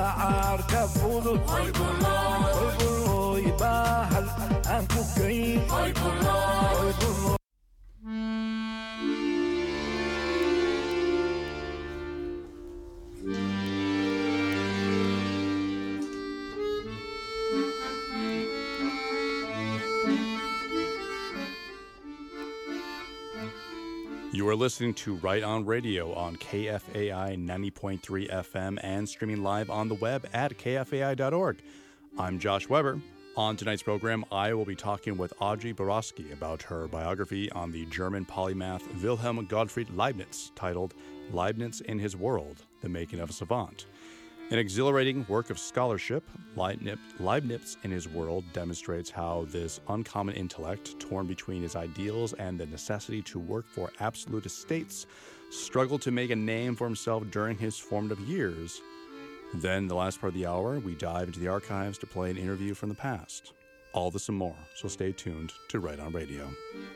fudud Oy buloy bahal aan ku geyn Oy buloy You are listening to Right On Radio on KFAI 90.3 FM and streaming live on the web at kfai.org. I'm Josh Weber. On tonight's program, I will be talking with Audrey Borowski about her biography on the German polymath Wilhelm Gottfried Leibniz, titled Leibniz in His World, The Making of a Savant. An exhilarating work of scholarship, Leibniz in His World demonstrates how this uncommon intellect, torn between his ideals and the necessity to work for absolute estates, struggled to make a name for himself during his formative years. Then, the last part of the hour, we dive into the archives to play an interview from the past. All this and more, so stay tuned to Right On Radio.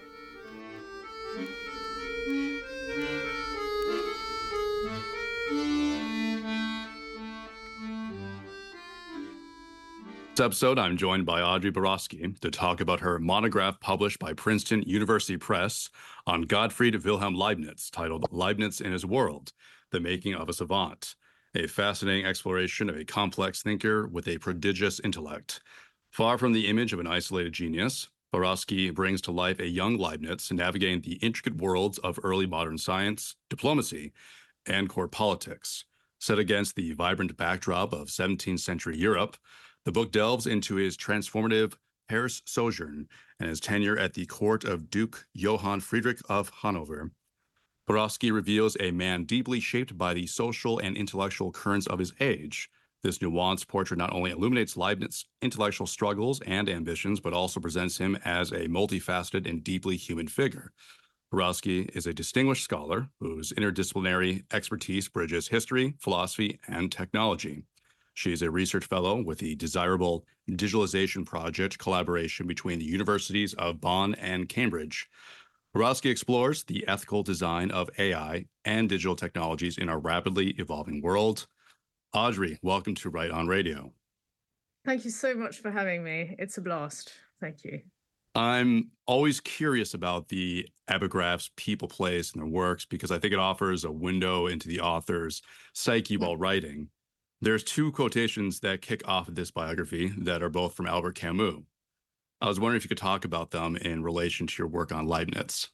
This episode, I'm joined by Audrey Borowski to talk about her monograph published by Princeton University Press on Gottfried Wilhelm Leibniz, titled Leibniz in His World, The Making of a Savant, a fascinating exploration of a complex thinker with a prodigious intellect. Far from the image of an isolated genius, Borowski brings to life a young Leibniz navigating the intricate worlds of early modern science, diplomacy, and court politics. Set against the vibrant backdrop of 17th century Europe, the book delves into his transformative Paris sojourn and his tenure at the court of Duke Johann Friedrich of Hanover. Borowski reveals a man deeply shaped by the social and intellectual currents of his age. This nuanced portrait not only illuminates Leibniz's intellectual struggles and ambitions, but also presents him as a multifaceted and deeply human figure. Borowski is a distinguished scholar whose interdisciplinary expertise bridges history, philosophy, and technology. She is a research fellow with the Desirable Digitalization Project collaboration between the universities of Bonn and Cambridge. Borowski explores the ethical design of AI and digital technologies in our rapidly evolving world. Audrey, welcome to Right On Radio. Thank you so much for having me. It's a blast. Thank you. I'm always curious about the epigraphs people place in their works because I think it offers a window into the author's psyche while writing. There's two quotations that kick off this biography that are both from Albert Camus. I was wondering if you could talk about them in relation to your work on Leibniz.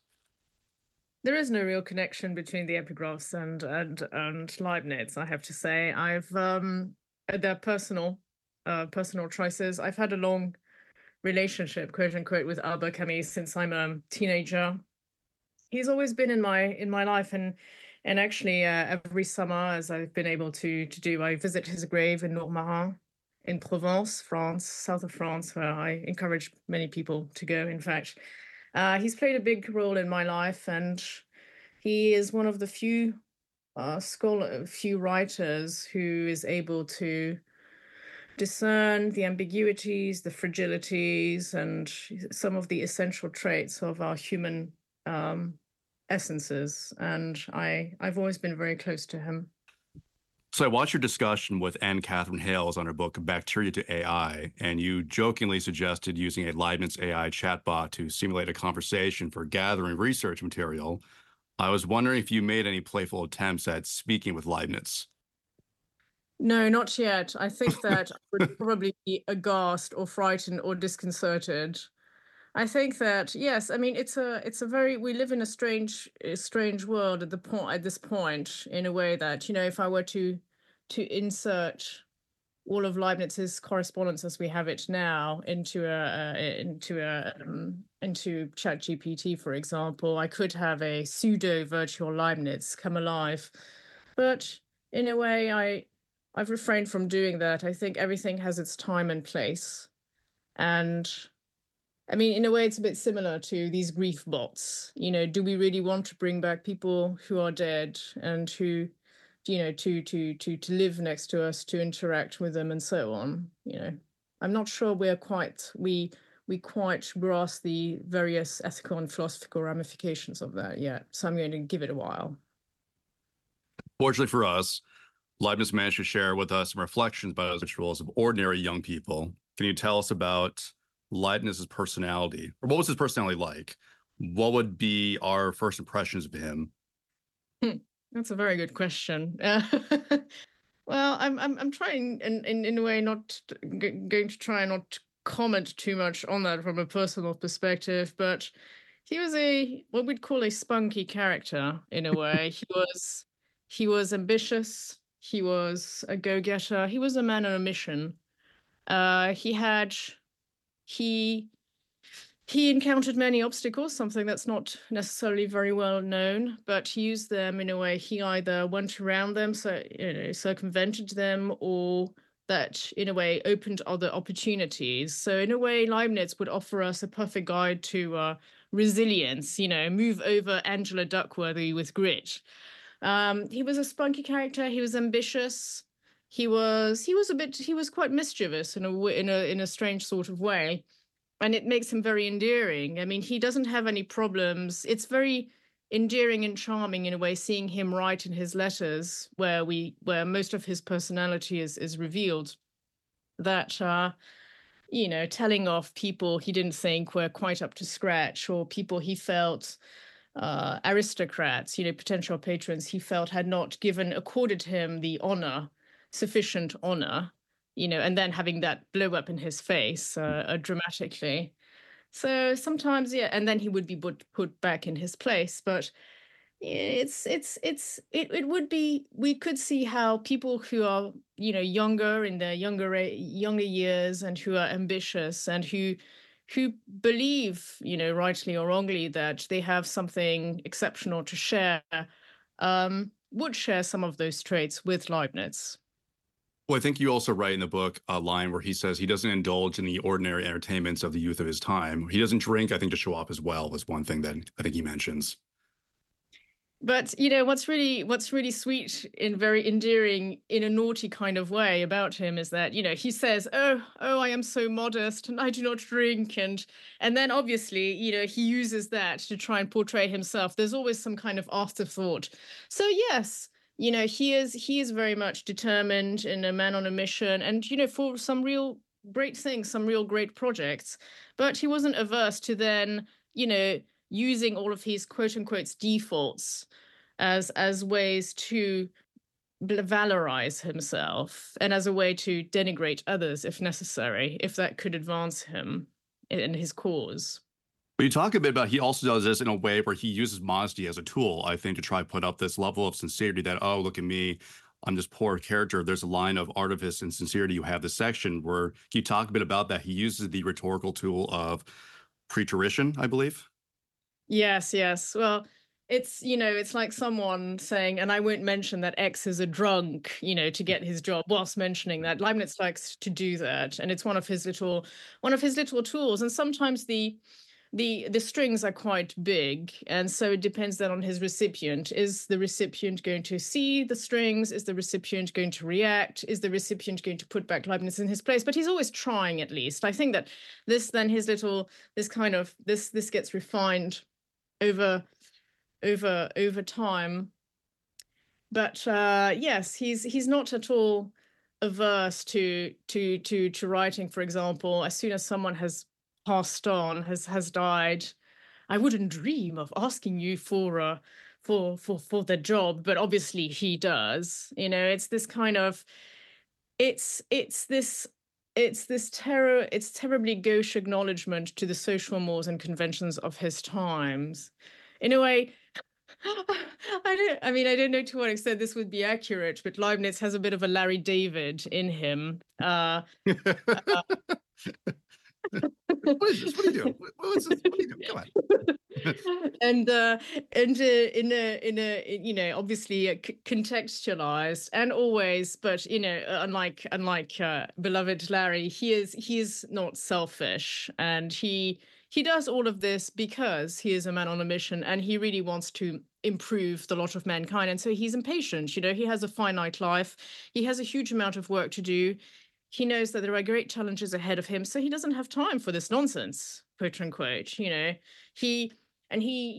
There is no real connection between the epigraphs and Leibniz, I have to say. They're personal choices. I've had a long relationship, quote unquote, with Albert Camus since I'm a teenager. He's always been in my life, and actually, every summer, as I've been able to do, I visit his grave in Lourmarin, in Provence, France, south of France, where I encourage many people to go, in fact. He's played a big role in my life, and he is one of the few writers who is able to discern the ambiguities, the fragilities, and some of the essential traits of our human essences, and I've always been very close to him. So I watched your discussion with Anne Catherine Hales on her book Bacteria to AI, and you jokingly suggested using a Leibniz AI chatbot to simulate a conversation for gathering research material. I was wondering if you made any playful attempts at speaking with Leibniz. No, not yet. I think that I would probably be aghast or frightened or disconcerted. I think that, yes, I mean, it's a very, we live in a strange world at this point, in a way that, if I were to insert all of Leibniz's correspondence as we have it now into ChatGPT, for example, I could have a pseudo virtual Leibniz come alive. But in a way, I've refrained from doing that. I think everything has its time and place. And I mean, in a way, it's a bit similar to these grief bots. Do we really want to bring back people who are dead and who, to live next to us, to interact with them, and so on? I'm not sure we quite grasp the various ethical and philosophical ramifications of that yet. So I'm going to give it a while. Fortunately for us, Leibniz managed to share with us some reflections about the rituals of ordinary young people. Can you tell us about Leibniz's personality, or what was his personality like? What would be our first impressions of him? That's a very good question. Well, I'm trying in a way not going to try not to comment too much on that from a personal perspective, but he was a what we'd call a spunky character in a way. He was ambitious. He was a go-getter. He was a man on a mission. He had he he encountered many obstacles, something that's not necessarily very well known, but he used them in a way. He either went around them, so circumvented them, or that in a way opened other opportunities. So in a way, Leibniz would offer us a perfect guide to resilience. Move over Angela Duckworthy with grit. He was a spunky character. He was ambitious. He was quite mischievous in a strange sort of way, and it makes him very endearing. I mean, he doesn't have any problems. It's very endearing and charming in a way, seeing him write in his letters where most of his personality is revealed. That telling off people he didn't think were quite up to scratch, or people he felt aristocrats, potential patrons he felt had not accorded him the sufficient honor, and then having that blow up in his face dramatically. So sometimes, yeah, and then he would be put back in his place. But it would be, we could see how people who are, younger in their younger years, and who are ambitious, and who believe, rightly or wrongly, that they have something exceptional to share, would share some of those traits with Leibniz. Well, I think you also write in the book a line where he says he doesn't indulge in the ordinary entertainments of the youth of his time. He doesn't drink, I think, to show off as well, was one thing that I think he mentions. But what's really sweet and very endearing in a naughty kind of way about him is that he says, "Oh, I am so modest, and I do not drink," and then obviously he uses that to try and portray himself. There's always some kind of afterthought. So yes, he is very much determined and a man on a mission, and for some real great things, some real great projects. But he wasn't averse to then using all of his quote unquote defaults as ways to valorize himself, and as a way to denigrate others if necessary, if that could advance him in his cause. But you talk a bit about he also does this in a way where he uses modesty as a tool, I think, to try to put up this level of sincerity that, oh, look at me, I'm this poor character. There's a line of artifice and sincerity. You have this section where you talk a bit about that. He uses the rhetorical tool of preterition, I believe. Yes. Well, it's like someone saying, and I won't mention that X is a drunk, to get his job, whilst mentioning that. Leibniz likes to do that, and it's one of his little tools. And sometimes the strings are quite big, and so it depends then on his recipient. Is the recipient going to see the strings? Is the recipient going to react? Is the recipient going to put back Leibniz in his place? But he's always trying, at least. I think that this gets refined over time. But yes, he's not at all averse to writing. For example, as soon as someone has passed on, has died, I wouldn't dream of asking you for the job, but obviously he does. It's this kind of, it's terribly gauche acknowledgement to the social mores and conventions of his times. In a way, I don't know to what extent this would be accurate, but Leibniz has a bit of a Larry David in him. What is this? What are you doing? What are you doing? Come on. And in a obviously contextualized, and always, but unlike beloved Larry, he is not selfish, and he does all of this because he is a man on a mission, and he really wants to improve the lot of mankind. And so he's impatient. He has a finite life. He has a huge amount of work to do. He knows that there are great challenges ahead of him, so he doesn't have time for this nonsense, quote unquote. and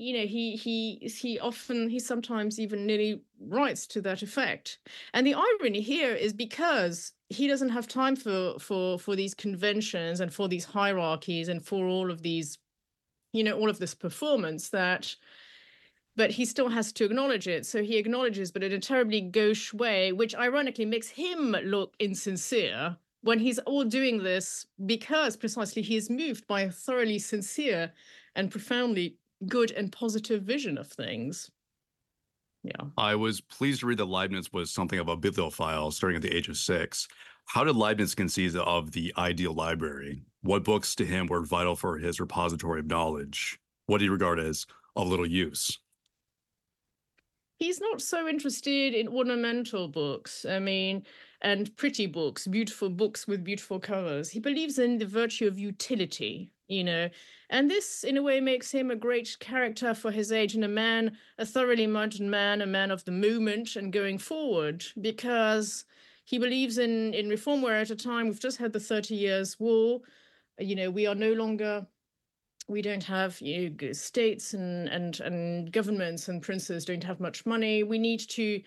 he sometimes even nearly writes to that effect. And the irony here is because he doesn't have time for these conventions and for these hierarchies and for all of these, all of this performance, but he still has to acknowledge it. So he acknowledges, but in a terribly gauche way, which ironically makes him look insincere when he's all doing this because precisely he is moved by a thoroughly sincere and profoundly good and positive vision of things. Yeah. I was pleased to read that Leibniz was something of a bibliophile starting at the age of 6. How did Leibniz conceive of the ideal library? What books to him were vital for his repository of knowledge? What do you regard as of little use? He's not so interested in ornamental books, I mean, and pretty books, beautiful books with beautiful covers. He believes in the virtue of utility, and this, in a way, makes him a great character for his age and a thoroughly modern man, a man of the moment and going forward, because he believes in reform, where at a time we've just had the 30 Years' War. We are no longer. We don't have states and governments and princes don't have much money. We need to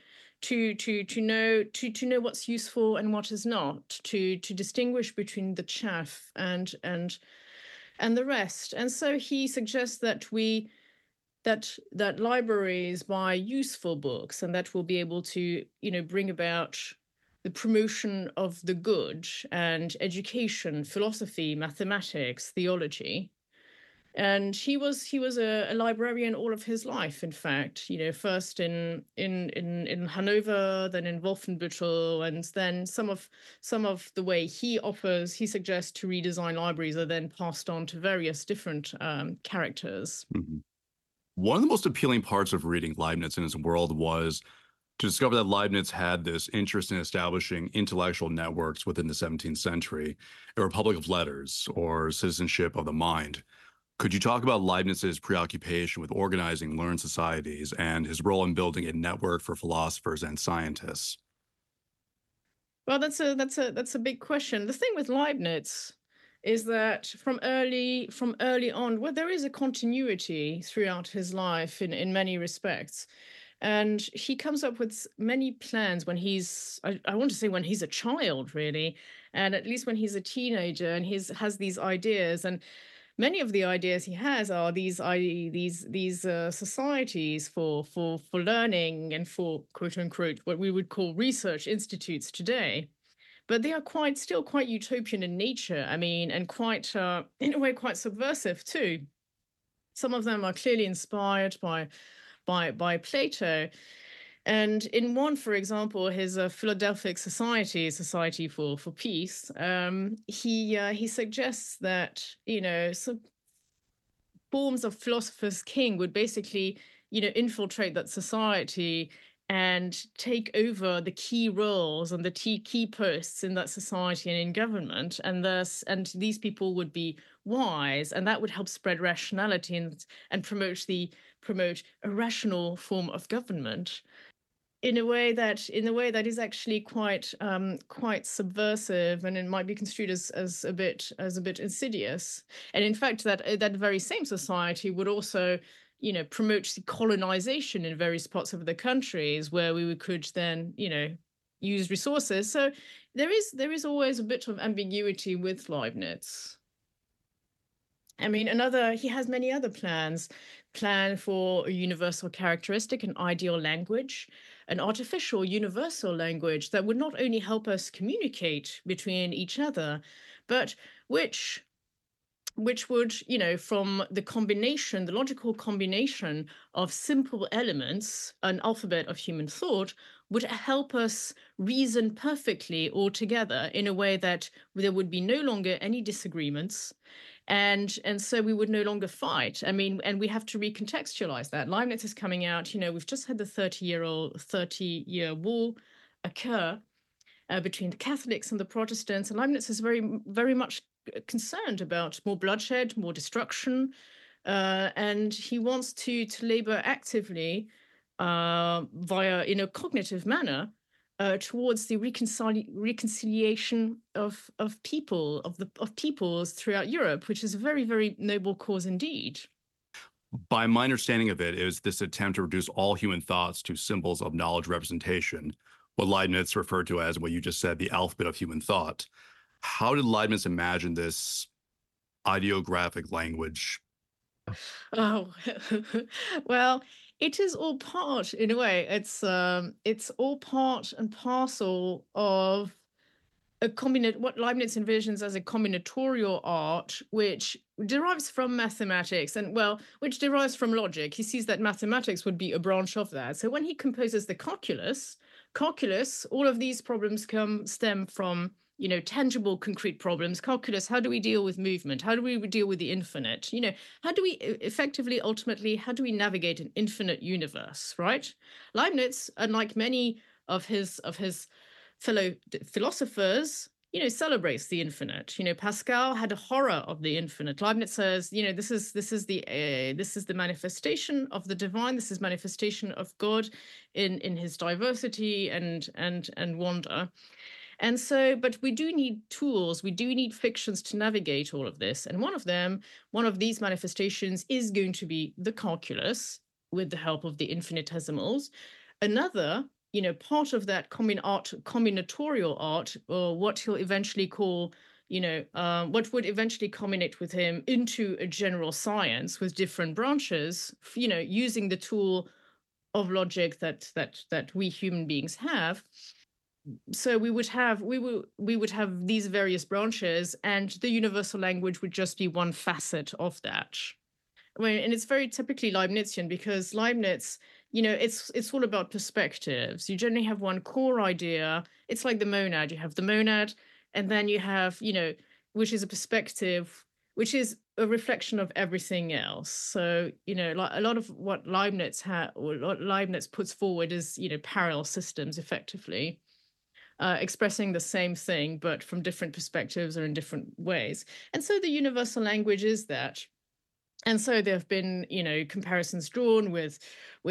know what's useful and what is not, to distinguish between the chaff and the rest. And so he suggests that libraries buy useful books, and that will be able to bring about the promotion of the good and education, philosophy, mathematics, theology. And he was a librarian all of his life, in fact, first in Hanover, then in Wolfenbüttel, and then some of the way he suggests to redesign libraries are then passed on to various different characters. Mm-hmm. One of the most appealing parts of reading Leibniz in his world was to discover that Leibniz had this interest in establishing intellectual networks within the 17th century, a republic of letters, or citizenship of the mind. Could you talk about Leibniz's preoccupation with organizing learned societies and his role in building a network for philosophers and scientists? Well, that's a big question. The thing with Leibniz is that from early on, well, there is a continuity throughout his life in many respects. And he comes up with many plans when I want to say when he's a child, really, and at least when he's a teenager, and has these ideas. And many of the ideas he has are these societies for learning and for, quote unquote, what we would call research institutes today. But they are still quite utopian in nature. I mean, and quite, in a way, quite subversive too. Some of them are clearly inspired by Plato. And in one, for example, his Philadelphic Society for Peace, he suggests that some forms of philosopher's king would basically infiltrate that society and take over the key roles and the key posts in that society and in government, and these people would be wise, and that would help spread rationality and promote a rational form of government in a way that is actually quite subversive, and it might be construed as a bit insidious. And in fact, that very same society would also promote the colonization in various parts of the countries where we could then use resources. So there is always a bit of ambiguity with Leibniz. I mean, he has many other plans. Plan for a universal characteristic, an ideal language, an artificial universal language that would not only help us communicate between each other, but which would, from the logical combination of simple elements, an alphabet of human thought, would help us reason perfectly all together in a way that there would be no longer any disagreements. And so we would no longer fight. I mean, and we have to recontextualize that. Leibniz is coming out, we've just had the 30-year war occur between the Catholics and the Protestants. And Leibniz is very, very much concerned about more bloodshed, more destruction. And he wants to labor actively in a cognitive manner towards the reconciliation of peoples throughout Europe, which is a very, very noble cause indeed. By my understanding of it, is this attempt to reduce all human thoughts to symbols of knowledge representation, what Leibniz referred to as what you just said, the alphabet of human thought. How did Leibniz imagine this ideographic language? Oh, well, it is all part, in a way, it's all part and parcel of what Leibniz envisions as a combinatorial art, which derives from mathematics and, well, which derives from logic. He sees that mathematics would be a branch of that. So when he composes the calculus, all of these problems stem from, tangible, concrete problems. Calculus, how do we deal with movement? How do we deal with the infinite? How do we effectively, ultimately, how do we navigate an infinite universe, right? Leibniz, unlike many of his fellow philosophers, celebrates the infinite. Pascal had a horror of the infinite. Leibniz says, this is the manifestation of the divine. This is manifestation of God in his diversity and wonder. And so, but we do need tools, we do need fictions to navigate all of this. And one of these manifestations is going to be the calculus with the help of the infinitesimals. Another, part of that combinatorial art, or what he'll eventually call, what would eventually culminate with him into a general science with different branches, using the tool of logic that we human beings have. So we would have these various branches, and the universal language would just be one facet of that. And it's very typically Leibnizian, because Leibniz, it's all about perspectives. You generally have one core idea. It's like the monad. You have the monad, and then you have, which is a perspective, which is a reflection of everything else. So, like a lot of what Leibniz puts forward is, parallel systems, effectively. Expressing the same thing, but from different perspectives or in different ways. And so the universal language is that. And so there have been, comparisons drawn with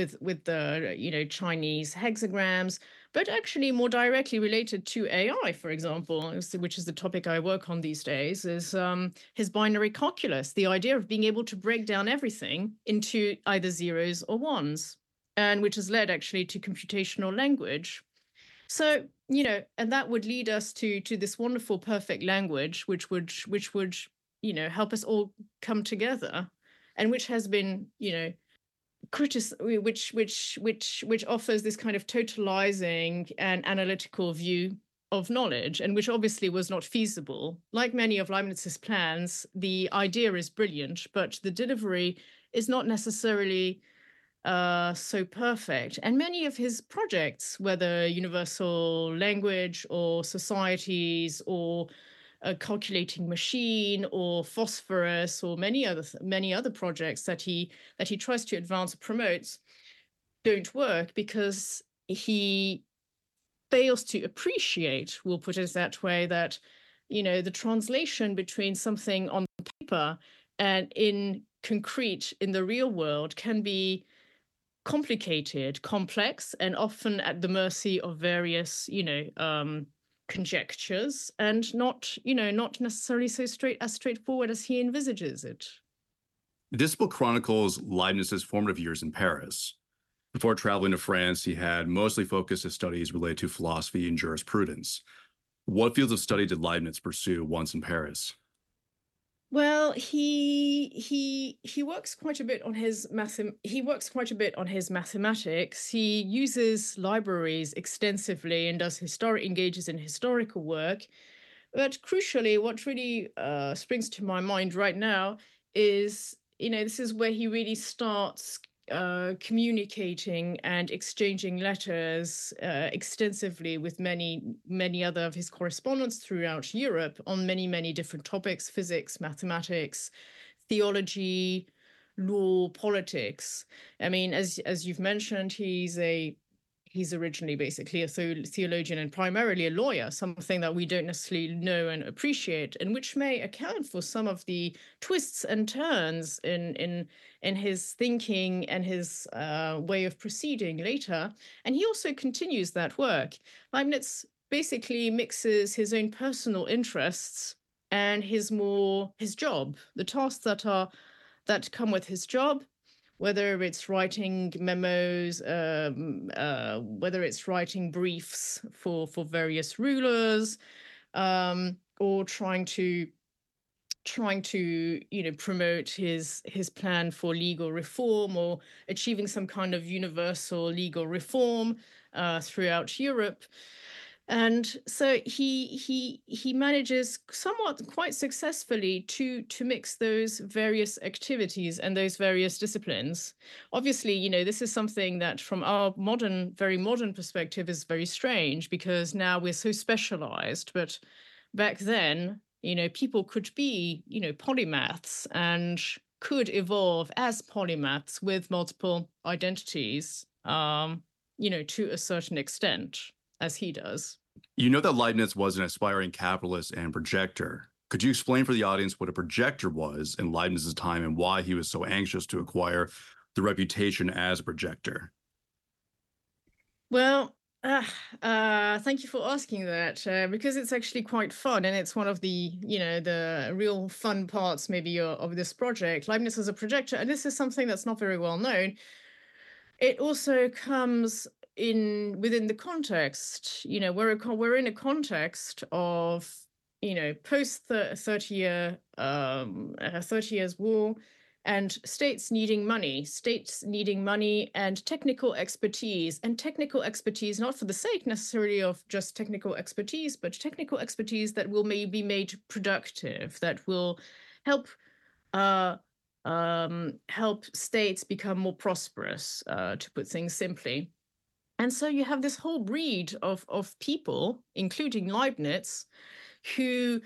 the, Chinese hexagrams, but actually more directly related to AI, for example, which is the topic I work on these days, is his binary calculus, the idea of being able to break down everything into either zeros or ones, and which has led actually to computational language. So, and that would lead us to this wonderful, perfect language, which would, help us all come together, and which has been, which offers this kind of totalizing and analytical view of knowledge, and which obviously was not feasible. Like many of Leibniz's plans, the idea is brilliant, but the delivery is not necessarily so perfect. And many of his projects, whether universal language or societies or a calculating machine or phosphorus or many other projects that he tries to advance or promotes, don't work because he fails to appreciate, we'll put it that way, that the translation between something on paper and in concrete in the real world can be complicated, complex, and often at the mercy of various, conjectures, and not necessarily so straightforward as he envisages it. This book chronicles Leibniz's formative years in Paris. Before traveling to France, he had mostly focused his studies related to philosophy and jurisprudence. What fields of study did Leibniz pursue once in Paris? Well, he works quite a bit on his mathematics. He uses libraries extensively and engages in historical work. But crucially, what really springs to my mind right now is, this is where he really starts communicating and exchanging letters extensively with many other of his correspondents throughout Europe on many different topics: physics, mathematics, theology, law, politics. I mean, as you've mentioned, he's originally basically a theologian and primarily a lawyer, something that we don't necessarily know and appreciate, and which may account for some of the twists and turns in his thinking and his way of proceeding later. And he also continues that work. Leibniz basically mixes his own personal interests and his job, the tasks that come with his job, whether it's writing memos, whether it's writing briefs for various rulers, or trying to promote his plan for legal reform, or achieving some kind of universal legal reform throughout Europe. And so he manages somewhat quite successfully to mix those various activities and those various disciplines. Obviously, this is something that from our very modern perspective is very strange, because now we're so specialized. But back then, people could be, polymaths, and could evolve as polymaths with multiple identities, to a certain extent, as he does. You know that Leibniz was an aspiring capitalist and projector. Could you explain for the audience what a projector was in Leibniz's time and why he was so anxious to acquire the reputation as a projector? Well, thank you for asking that, because it's actually quite fun, and it's one of the, the real fun parts maybe of this project. Leibniz as a projector, and this is something that's not very well known. It also comes within the context, we're in a context of, post 30 years war, and states needing money and technical expertise, not for the sake necessarily of just technical expertise, but technical expertise that will maybe be made productive, that will help help states become more prosperous, to put things simply. And so you have this whole breed of people, including Leibniz, who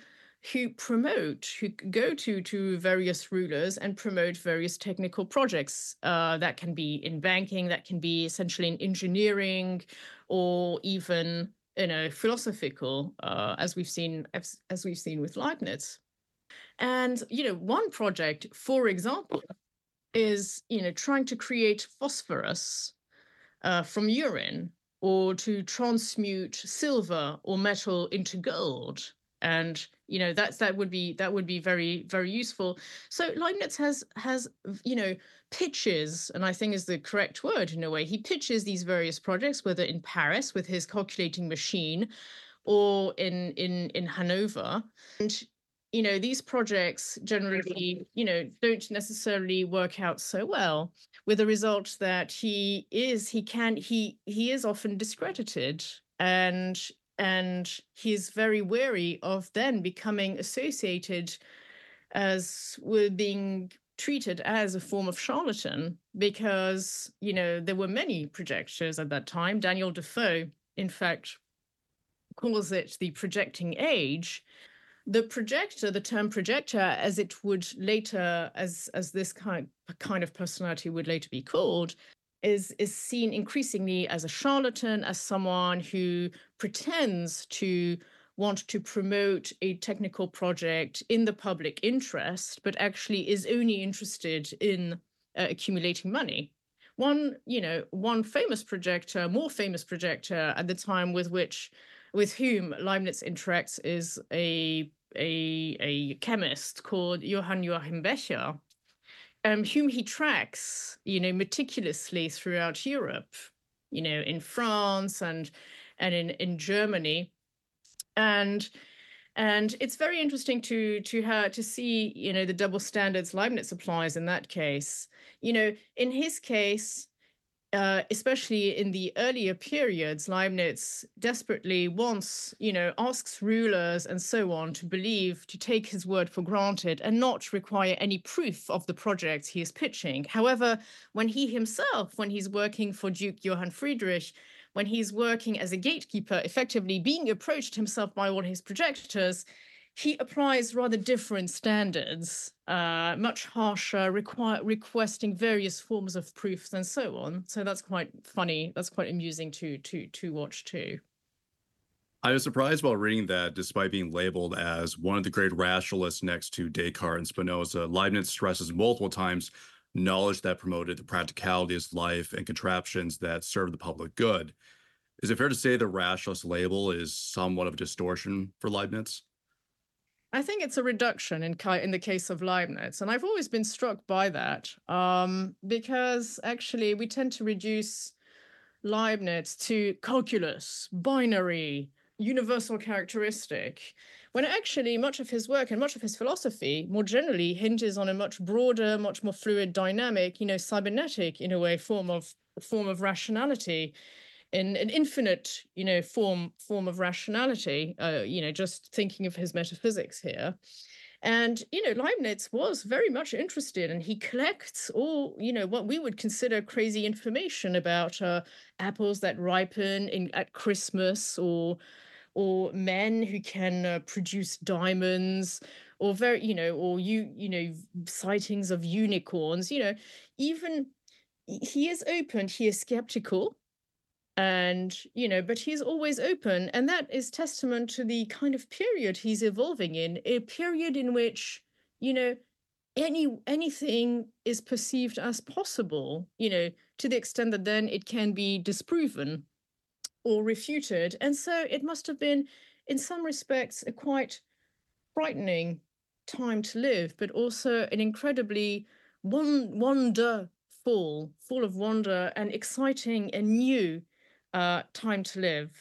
go to various rulers and promote various technical projects. That can be in banking, that can be essentially in engineering, or even philosophical, as we've seen with Leibniz. And one project, for example, is trying to create phosphorus from urine, or to transmute silver or metal into gold. And that would be very, very useful. So Leibniz has pitches, and I think is the correct word in a way. He pitches these various projects, whether in Paris with his calculating machine, or in Hanover. And these projects generally don't necessarily work out so well, with the result that he is often discredited, and he's very wary of then becoming associated with being treated as a form of charlatan, because there were many projectors at that time. Daniel Defoe, in fact, calls it the projecting age. The term projector, as it would later, as this kind of personality would later be called, is seen increasingly as a charlatan, as someone who pretends to want to promote a technical project in the public interest, but actually is only interested in accumulating money. One famous projector, more famous projector at the time with whom Leibniz interacts, is a chemist called Johann Becher, whom he tracks, meticulously throughout Europe, in France and in Germany, and it's very interesting to see, the double standards Leibniz applies in that case. In his case, especially in the earlier periods, Leibniz desperately asks rulers and so on to take his word for granted and not require any proof of the projects he is pitching. However, when he's working for Duke Johann Friedrich, when he's working as a gatekeeper, effectively being approached himself by all his projectors, he applies rather different standards, much harsher, requesting various forms of proofs and so on. So that's quite funny. That's quite amusing to watch too. I was surprised while reading that, despite being labeled as one of the great rationalists next to Descartes and Spinoza, Leibniz stresses multiple times knowledge that promoted the practicality of life and contraptions that served the public good. Is it fair to say the rationalist label is somewhat of a distortion for Leibniz? I think it's a reduction in the case of Leibniz, and I've always been struck by that, because actually we tend to reduce Leibniz to calculus, binary, universal characteristic, when actually much of his work and much of his philosophy more generally hinges on a much broader, much more fluid, dynamic, cybernetic, in a way, form of rationality, in an infinite, form of rationality, just thinking of his metaphysics here. And, Leibniz was very much interested, and he collects all, what we would consider crazy information about apples that ripen at Christmas, or men who can produce diamonds, or sightings of unicorns. Even he is open, he is skeptical, and but he's always open, and that is testament to the kind of period he's evolving in, a period in which you know anything is perceived as possible, to the extent that then it can be disproven or refuted. And so it must have been, in some respects, a quite frightening time to live, but also an incredibly full of wonder and exciting and new time to live,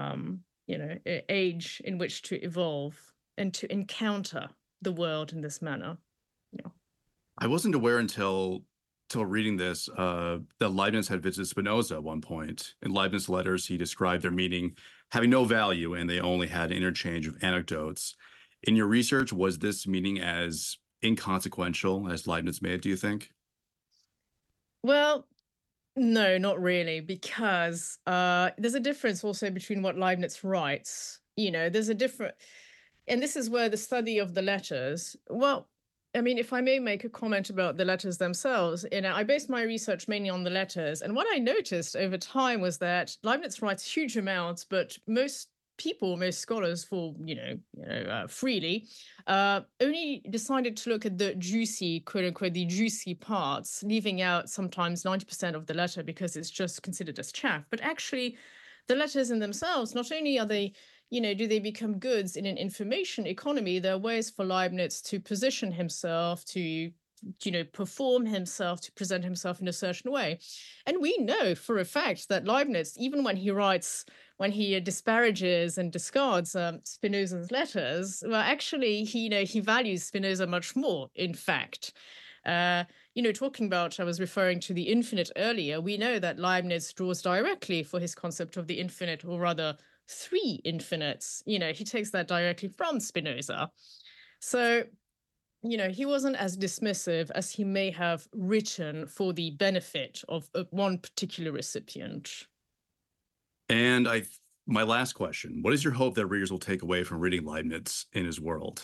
age in which to evolve and to encounter the world in this manner. Yeah. I wasn't aware until reading this that Leibniz had visited Spinoza at one point. In Leibniz letters, he described their meeting having no value, and they only had an interchange of anecdotes. In your research, was this meeting as inconsequential as Leibniz made, do you think? Well, no, not really, because there's a difference also between what Leibniz writes. There's a different, and this is where the study of the letters, well, I mean, if I may make a comment about the letters themselves, I based my research mainly on the letters. And what I noticed over time was that Leibniz writes huge amounts, but most scholars, for freely, only decided to look at the juicy, quote unquote, the juicy parts, leaving out sometimes 90% of the letter because it's just considered as chaff. But actually, the letters in themselves, not only are they, do they become goods in an information economy, there are ways for Leibniz to position himself, to perform himself, to present himself in a certain way. And we know for a fact that Leibniz, even when he disparages and discards Spinoza's letters, well, actually, he values Spinoza much more, in fact. Talking about, I was referring to the infinite earlier, we know that Leibniz draws directly for his concept of the infinite, or rather, three infinites. He takes that directly from Spinoza. So, he wasn't as dismissive as he may have written for the benefit of one particular recipient. And my last question, what is your hope that readers will take away from reading Leibniz in his world?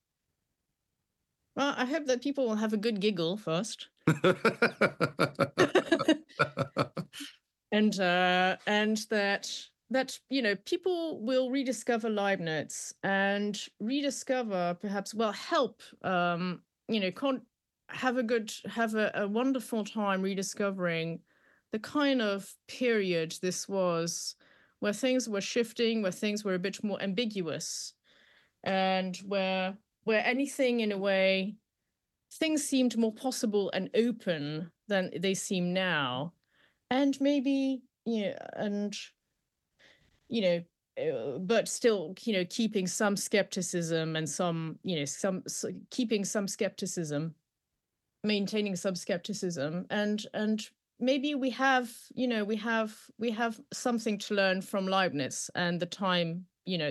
Well, I hope that people will have a good giggle first. and that people will rediscover Leibniz and rediscover, perhaps, help have a wonderful time rediscovering the kind of period this was, where things were shifting, where things were a bit more ambiguous, and where anything, in a way, things seemed more possible and open than they seem now. And maybe, but still, keeping some skepticism and keeping some skepticism, maintaining some skepticism, and maybe we have something to learn from Leibniz and the time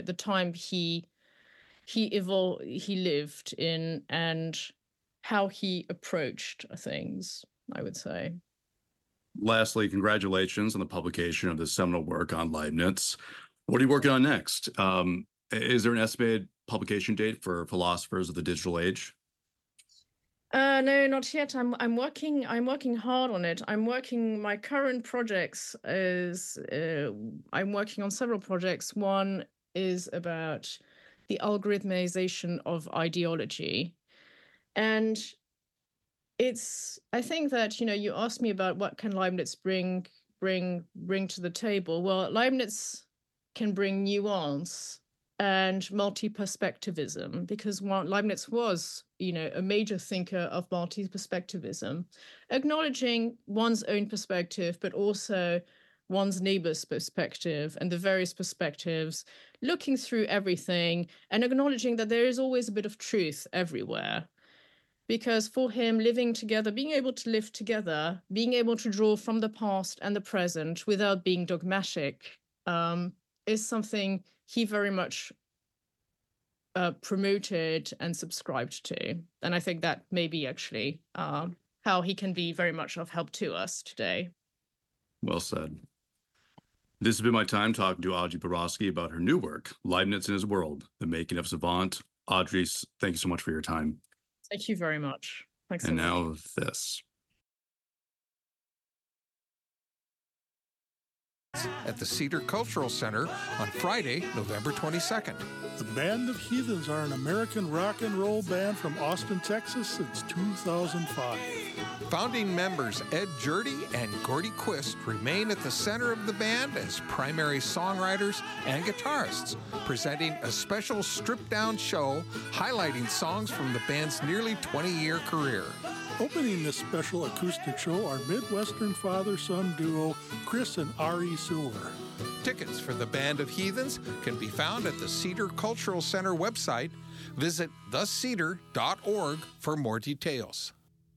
he lived in, and how he approached things, I would say. Lastly, congratulations on the publication of the seminal work on Leibniz. What are you working on next? Is there an estimated publication date for Philosophers of the Digital Age? No, not yet. I'm working hard on it. My current projects is I'm working on several projects. One is about the algorithmization of ideology. And I think that, you asked me about what can Leibniz bring to the table. Well, Leibniz can bring nuance and multi-perspectivism, because Leibniz was, a major thinker of multi-perspectivism, acknowledging one's own perspective, but also one's neighbor's perspective and the various perspectives, looking through everything and acknowledging that there is always a bit of truth everywhere. Because for him, living together, being able to live together, being able to draw from the past and the present without being dogmatic, is something he very much promoted and subscribed to. And I think that may be actually how he can be very much of help to us today. Well said. This has been my time talking to Audrey Borowski about her new work, Leibniz in His World, The Making of Savant. Audrey, thank you so much for your time. Thank you very much. Thanks. And now this. At the Cedar Cultural Center on Friday, November 22nd. The Band of Heathens are an American rock and roll band from Austin, Texas since 2005. Founding members Ed Jurdy and Gordy Quist remain at the center of the band as primary songwriters and guitarists, presenting a special stripped-down show highlighting songs from the band's nearly 20-year career. Opening this special acoustic show are Midwestern father-son duo Chris and Ari Silver. Tickets for the Band of Heathens can be found at the Cedar Cultural Center website. Visit thecedar.org for more details.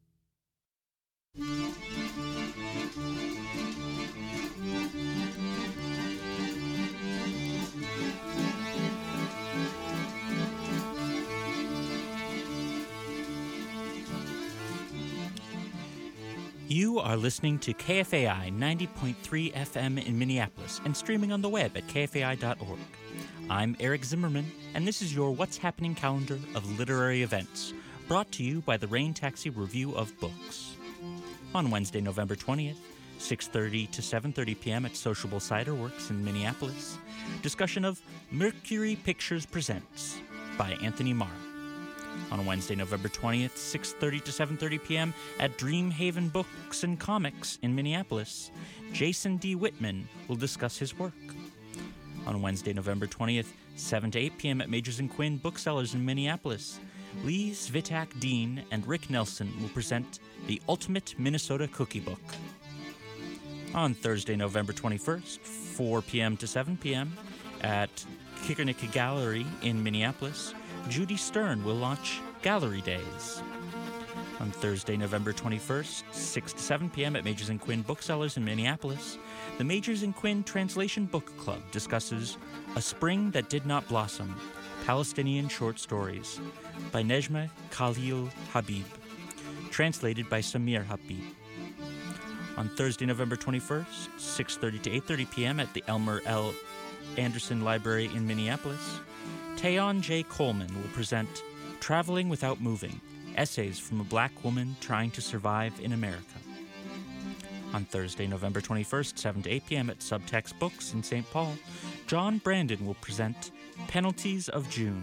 You are listening to KFAI 90.3 FM in Minneapolis and streaming on the web at kfai.org. I'm Eric Zimmerman, and this is your What's Happening calendar of literary events, brought to you by the Rain Taxi Review of Books. On Wednesday, November 20th, 6:30 to 7:30 p.m. at Sociable Cider Works in Minneapolis, discussion of Mercury Pictures Presents by Anthony Marr. On Wednesday, November 20th, 6:30 to 7:30 p.m. at Dreamhaven Books and Comics in Minneapolis, Jason D. Whitman will discuss his work. On Wednesday, November 20th, 7 to 8 p.m. at Majors and Quinn Booksellers in Minneapolis, Lee Svitak Dean and Rick Nelson will present The Ultimate Minnesota Cookie Book. On Thursday, November 21st, 4 p.m. to 7 p.m. at Kickernicka Gallery in Minneapolis, Judy Stern will launch Gallery Days. On Thursday, November 21st, 6 to 7 p.m. at Majors and Quinn Booksellers in Minneapolis, the Majors and Quinn Translation Book Club discusses A Spring That Did Not Blossom, Palestinian Short Stories by Nejma Khalil Habib, translated by Samir Habib. On Thursday, November 21st, 6:30 to 8:30 p.m. at the Elmer L. Anderson Library in Minneapolis, Tayon J. Coleman will present Traveling Without Moving, Essays from a Black Woman Trying to Survive in America. On Thursday, November 21st, 7 to 8 p.m. at Subtext Books in St. Paul, John Brandon will present Penalties of June.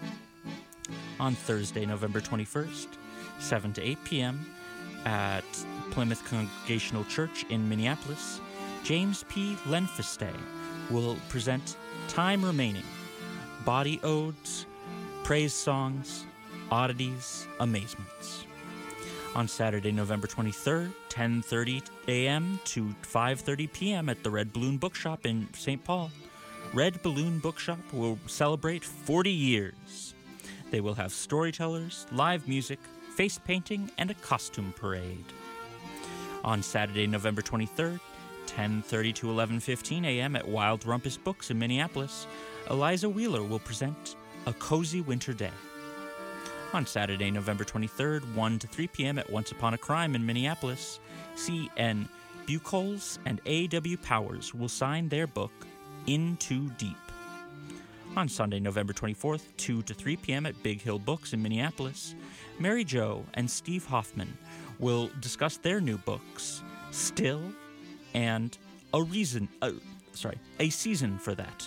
On Thursday, November 21st, 7 to 8 p.m. at Plymouth Congregational Church in Minneapolis, James P. Lenfestay will present Time Remaining, Body Odes, Praise Songs, Oddities, Amazements. On Saturday, November 23rd, 10:30 a.m. to 5:30 p.m. at the Red Balloon Bookshop in St. Paul, Red Balloon Bookshop will celebrate 40 years. They will have storytellers, live music, face painting, and a costume parade. On Saturday, November 23rd, 10:30 to 11:15 a.m. at Wild Rumpus Books in Minneapolis, Eliza Wheeler will present A Cozy Winter Day. On Saturday, November 23rd, 1 to 3 p.m. at Once Upon a Crime in Minneapolis, C.N. Buchholz and A.W. Powers will sign their book, In Too Deep. On Sunday, November 24th, 2 to 3 p.m. at Big Hill Books in Minneapolis, Mary Jo and Steve Hoffman will discuss their new books, Still and A Season for That.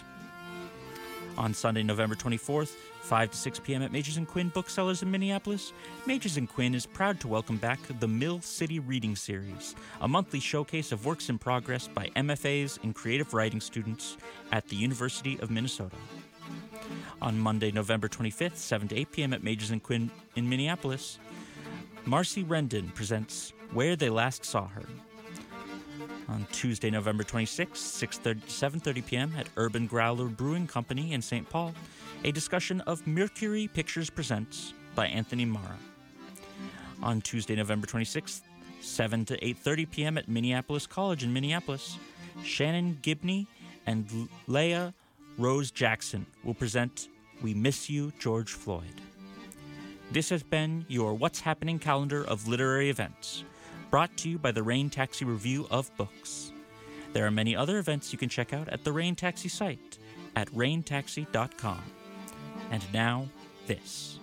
On Sunday, November 24th, 5 to 6 p.m. at Majors and Quinn Booksellers in Minneapolis, Majors and Quinn is proud to welcome back the Mill City Reading Series, a monthly showcase of works in progress by MFAs and creative writing students at the University of Minnesota. On Monday, November 25th, 7 to 8 p.m. at Majors and Quinn in Minneapolis, Marcy Rendon presents Where They Last Saw Her. On Tuesday, November 26th, 6:30 to 7:30 p.m. at Urban Growler Brewing Company in St. Paul, a discussion of Mercury Pictures Presents by Anthony Mara. On Tuesday, November 26th, 7 to 8:30 p.m. at Minneapolis College in Minneapolis, Shannon Gibney and Leah Rose Jackson will present We Miss You, George Floyd. This has been your What's Happening calendar of literary events, brought to you by the Rain Taxi Review of Books. There are many other events you can check out at the Rain Taxi site at raintaxi.com. And now, this.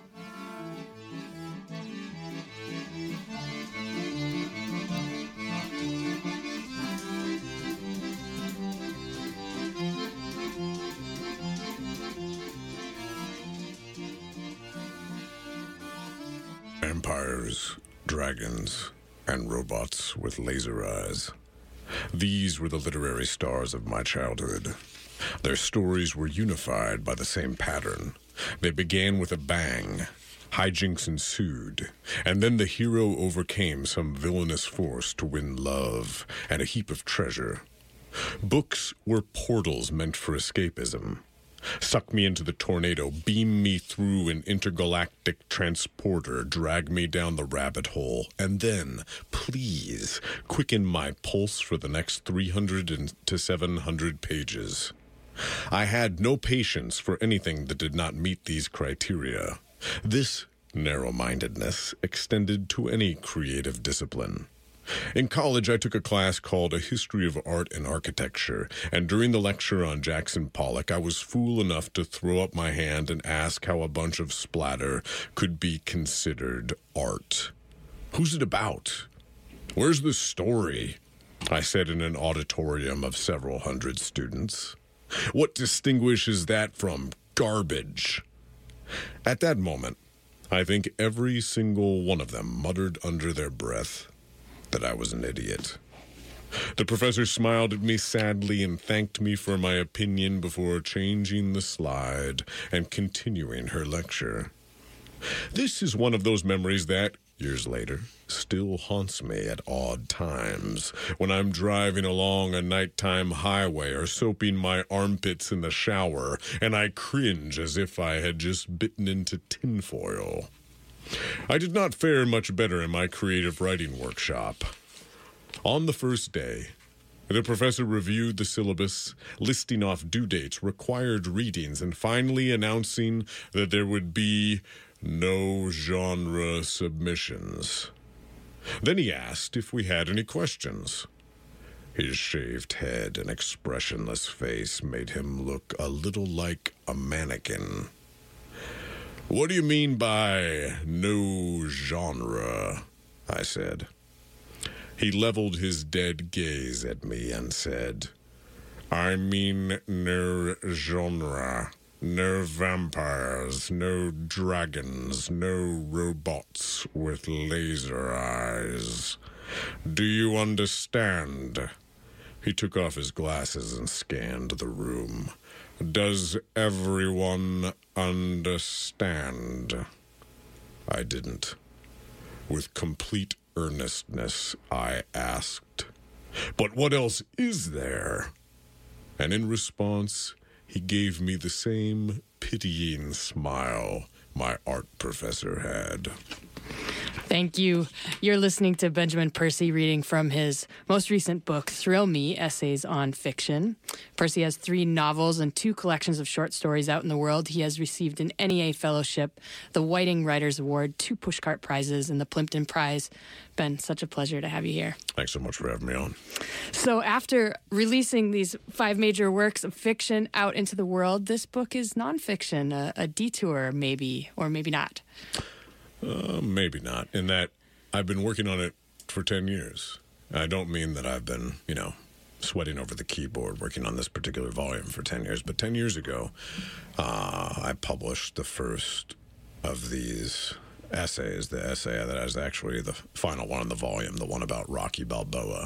Vampires, dragons, and robots with laser eyes. These were the literary stars of my childhood. Their stories were unified by the same pattern. They began with a bang. Hijinks ensued, and then the hero overcame some villainous force to win love and a heap of treasure. Books were portals meant for escapism. Suck me into the tornado, beam me through an intergalactic transporter, drag me down the rabbit hole, and then, please, quicken my pulse for the next 300 to 700 pages. I had no patience for anything that did not meet these criteria. This narrow-mindedness extended to any creative discipline. In college, I took a class called A History of Art and Architecture, and during the lecture on Jackson Pollock, I was fool enough to throw up my hand and ask how a bunch of splatter could be considered art. Who's it about? Where's the story? I said in an auditorium of several hundred students. What distinguishes that from garbage? At that moment, I think every single one of them muttered under their breath that I was an idiot. The professor smiled at me sadly and thanked me for my opinion before changing the slide and continuing her lecture. This is one of those memories that, years later, still haunts me at odd times, when I'm driving along a nighttime highway or soaping my armpits in the shower, and I cringe as if I had just bitten into tinfoil. I did not fare much better in my creative writing workshop. On the first day, the professor reviewed the syllabus, listing off due dates, required readings, and finally announcing that there would be no genre submissions. Then he asked if we had any questions. His shaved head and expressionless face made him look a little like a mannequin. What do you mean by no genre? I said. He leveled his dead gaze at me and said, I mean no genre, no vampires, no dragons, no robots with laser eyes. Do you understand? He took off his glasses and scanned the room. Does everyone understand? I didn't. With complete earnestness, I asked, But what else is there? And in response, he gave me the same pitying smile my art professor had. Thank you. You're listening to Benjamin Percy reading from his most recent book, Thrill Me, Essays on Fiction. Percy has 3 novels and 2 collections of short stories out in the world. He has received an NEA Fellowship, the Whiting Writers Award, 2 Pushcart Prizes, and the Plimpton Prize. Ben, such a pleasure to have you here. Thanks so much for having me on. So after releasing these 5 major works of fiction out into the world, this book is nonfiction, a detour maybe, or maybe not. Maybe not, in that I've been working on it for 10 years. I don't mean that I've been, sweating over the keyboard working on this particular volume for 10 years, but 10 years ago, I published the first of these essays, the essay that is actually the final one in the volume, the one about Rocky Balboa,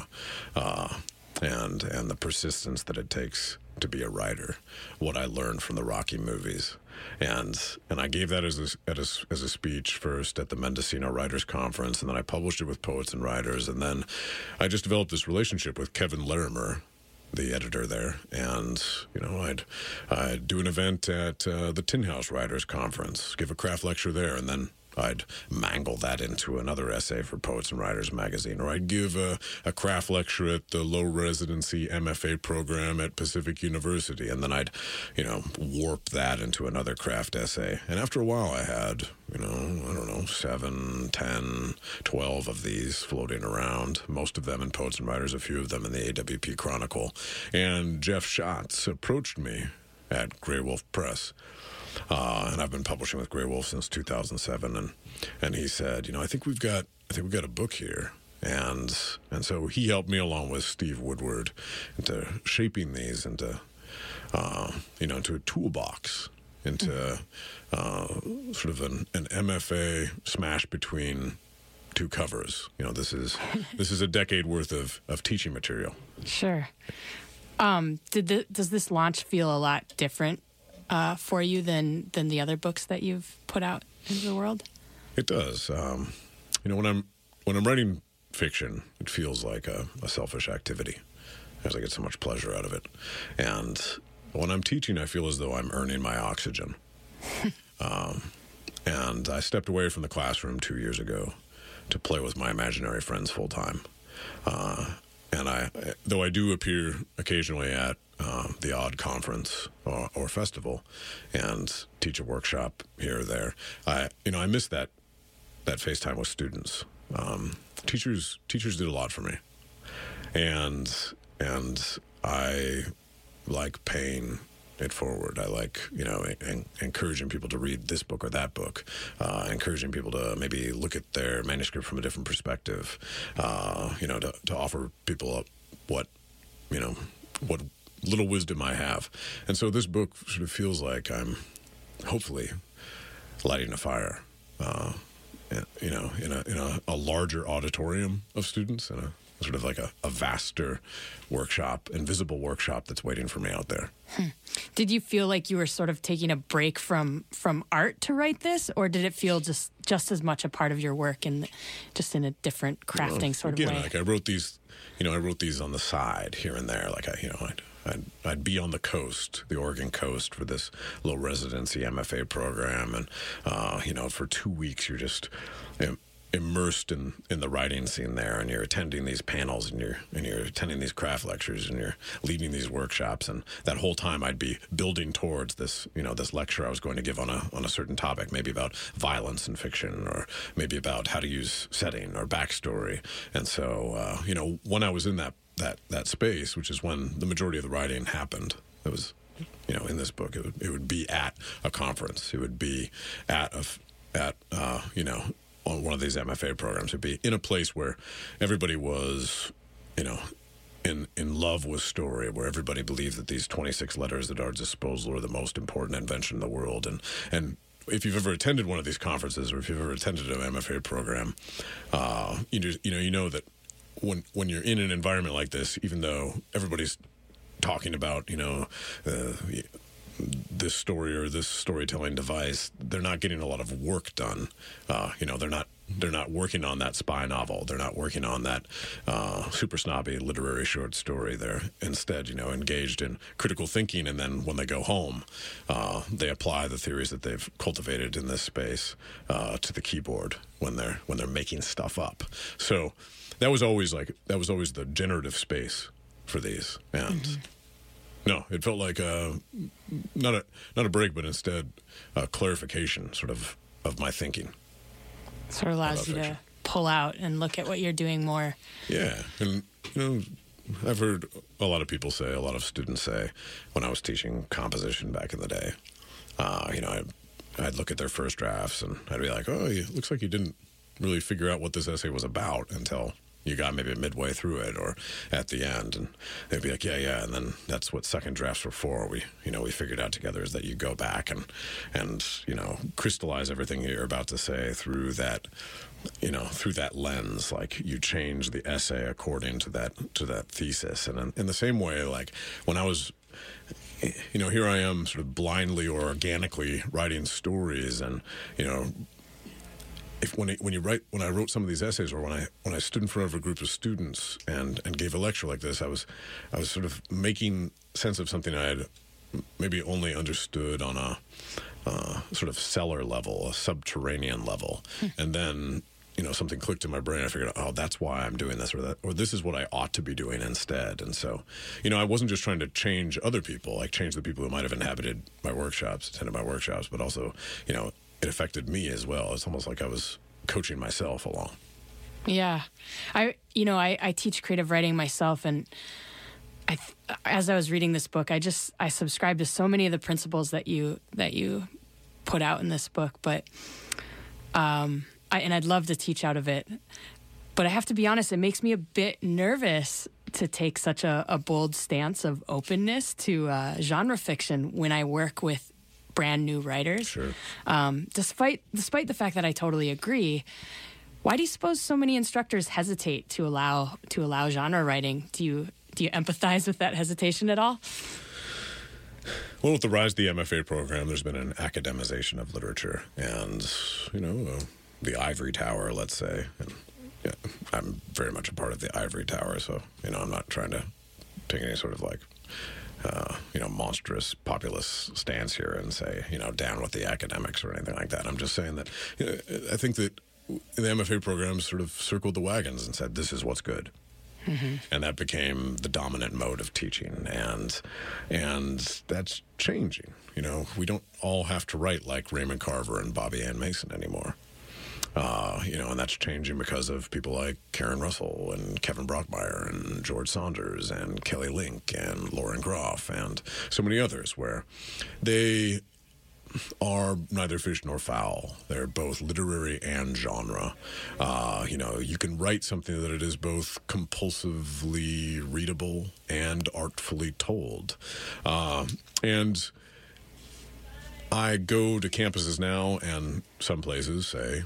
and the persistence that it takes to be a writer, what I learned from the Rocky movies. And I gave that as a speech first at the Mendocino Writers Conference, and then I published it with Poets and Writers, and then I just developed this relationship with Kevin Larimer, the editor there, and I'd do an event at the Tin House Writers Conference, give a craft lecture there, and then I'd mangle that into another essay for Poets and Writers magazine, or I'd give a craft lecture at the low residency MFA program at Pacific University, and then I'd, warp that into another craft essay. And after a while, I had, 7, 10, 12 of these floating around, most of them in Poets and Writers, a few of them in the AWP Chronicle. And Jeff Schatz approached me at Grey Wolf Press. And I've been publishing with Grey Wolf since 2007, and he said, I think we've got a book here, and so he helped me along with Steve Woodward into shaping these into into a toolbox, into sort of an MFA smash between two covers. This is a decade worth of teaching material. Sure. Does this launch feel a lot different for you than the other books that you've put out into the world? It does. When I'm writing fiction, it feels like a selfish activity, because I get so much pleasure out of it. And when I'm teaching, I feel as though I'm earning my oxygen. And I stepped away from the classroom 2 years ago to play with my imaginary friends full time. And though I do appear occasionally at the odd conference or festival and teach a workshop here or there, I miss that FaceTime with students. Teachers did a lot for me, and I like paying it forward. I like encouraging people to read this book or that book, encouraging people to maybe look at their manuscript from a different perspective, to offer people up what little wisdom I have. And so this book sort of feels like I'm hopefully lighting a fire, in a larger auditorium of students, and a sort of like a vaster workshop, invisible workshop that's waiting for me out there. Did you feel like you were sort of taking a break from art to write this, or did it feel just as much a part of your work and just in a different crafting sort of way? Like I wrote these on the side here and there. Like I'd be on the coast, the Oregon coast, for this low residency MFA program, and for 2 weeks you're just immersed in the writing scene there, and you're attending these panels, and you're attending these craft lectures, and you're leading these workshops, and that whole time I'd be building towards this this lecture I was going to give on a certain topic, maybe about violence in fiction, or maybe about how to use setting or backstory. And so when I was in that space, which is when the majority of the writing happened, it was in this book, it would be at a conference, it would be at on one of these MFA programs. It'd be in a place where everybody was, in love with story, where everybody believed that these 26 letters at our disposal are the most important invention in the world. And if you've ever attended one of these conferences, or if you've ever attended an MFA program, you know that when you're in an environment like this, even though everybody's talking about, this story or this storytelling device, they're not getting a lot of work done. They're not working on that spy novel. They're not working on that super snobby literary short story. They're instead, engaged in critical thinking. And then when they go home, they apply the theories that they've cultivated in this space to the keyboard when they're making stuff up. So that was always the generative space for these. And no, it felt like not a break, but instead a clarification, sort of my thinking. Sort of allows you to pull out and look at what you're doing more. Yeah, and I've heard a lot of people say, a lot of students say, when I was teaching composition back in the day, I'd look at their first drafts and I'd be like, oh, it looks like you didn't really figure out what this essay was about until you got maybe midway through it or at the end, and they'd be like, yeah, and then that's what second drafts were for. We figured out together is that you go back and crystallize everything you're about to say through that lens. Like you change the essay according to that thesis. And in the same way, like when I was here I am sort of blindly or organically writing stories, and when I wrote some of these essays, or when I stood in front of a group of students and gave a lecture like this, I was sort of making sense of something I had maybe only understood on a sort of cellar level, a subterranean level, and then something clicked in my brain. I figured, oh, that's why I'm doing this, or this is what I ought to be doing instead. And so, I wasn't just trying to change other people, like change the people who might have attended my workshops, but also, it affected me as well. It's almost like I was coaching myself along. Yeah. I teach creative writing myself, and as I was reading this book, I subscribe to so many of the principles that you put out in this book, but and I'd love to teach out of it. But I have to be honest, it makes me a bit nervous to take such a bold stance of openness to genre fiction when I work with brand new writers. Sure. Despite the fact that I totally agree, why do you suppose so many instructors hesitate to allow genre writing? Do you empathize with that hesitation at all? Well, with the rise of the MFA program, there's been an academization of literature, and the ivory tower, let's say. And, I'm very much a part of the ivory tower, so I'm not trying to take any sort of monstrous populist stance here and say down with the academics or anything like that. I'm just saying that I think that the MFA program sort of circled the wagons and said this is what's good. Mm-hmm. And that became the dominant mode of teaching, and that's changing. We don't all have to write like Raymond Carver and Bobby Ann Mason anymore. And that's changing because of people like Karen Russell and Kevin Brockmeyer and George Saunders and Kelly Link and Lauren Groff and so many others, where they are neither fish nor fowl. They're both literary and genre. You can write something that it is both compulsively readable and artfully told. And I go to campuses now, and some places say,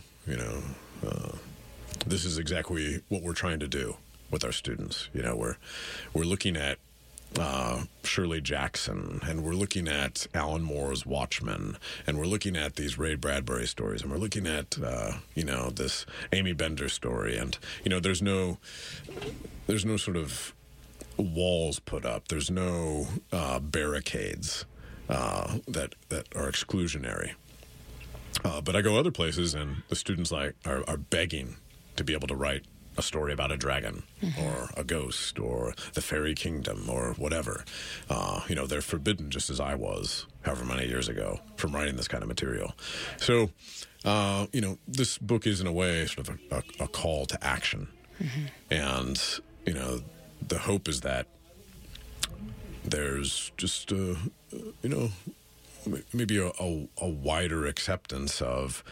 this is exactly what we're trying to do with our students. We're looking at Shirley Jackson, and we're looking at Alan Moore's Watchmen, and we're looking at these Ray Bradbury stories, and we're looking at this Amy Bender story, and there's no sort of walls put up. There's no barricades that are exclusionary. But I go other places, and the students are begging to be able to write a story about a dragon, mm-hmm. or a ghost, or the fairy kingdom, or whatever. They're forbidden, just as I was, however many years ago, from writing this kind of material. So, this book is in a way sort of a call to action. Mm-hmm. And, the hope is that there's just, maybe a wider acceptance of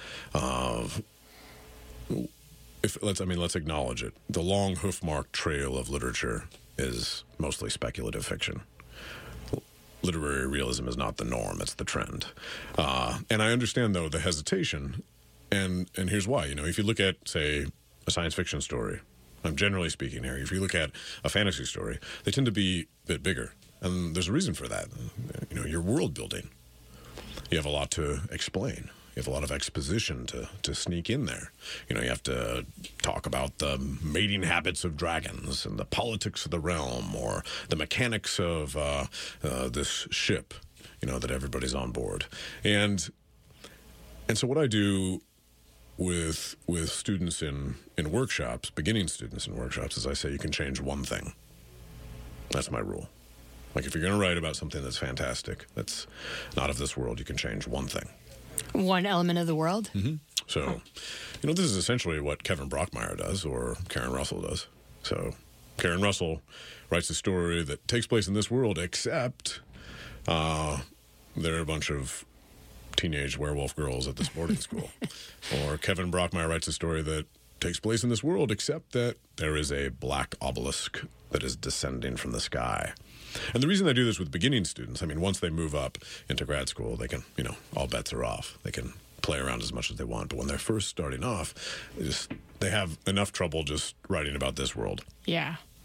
let's acknowledge it. The long hoof-marked trail of literature is mostly speculative fiction. Literary realism is not the norm; it's the trend. And I understand, though, the hesitation, and here's why. If you look at, say, a science fiction story, I'm generally speaking here. If you look at a fantasy story, they tend to be a bit bigger, and there's a reason for that. You're world building. You have a lot to explain. You have a lot of exposition to sneak in there. You have to talk about the mating habits of dragons and the politics of the realm, or the mechanics of this ship, that everybody's on board. And so what I do with students in workshops, beginning students in workshops, is I say you can change one thing. That's my rule. Like, if you're going to write about something that's fantastic, that's not of this world, you can change one thing. One element of the world? Mm-hmm. So, this is essentially what Kevin Brockmeyer does, or Karen Russell does. So, Karen Russell writes a story that takes place in this world, except there are a bunch of teenage werewolf girls at this boarding school. Or Kevin Brockmeyer writes a story that takes place in this world, except that there is a black obelisk that is descending from the sky. And the reason I do this with beginning students, once they move up into grad school, they can, all bets are off. They can play around as much as they want. But when they're first starting off, they have enough trouble just writing about this world. Yeah.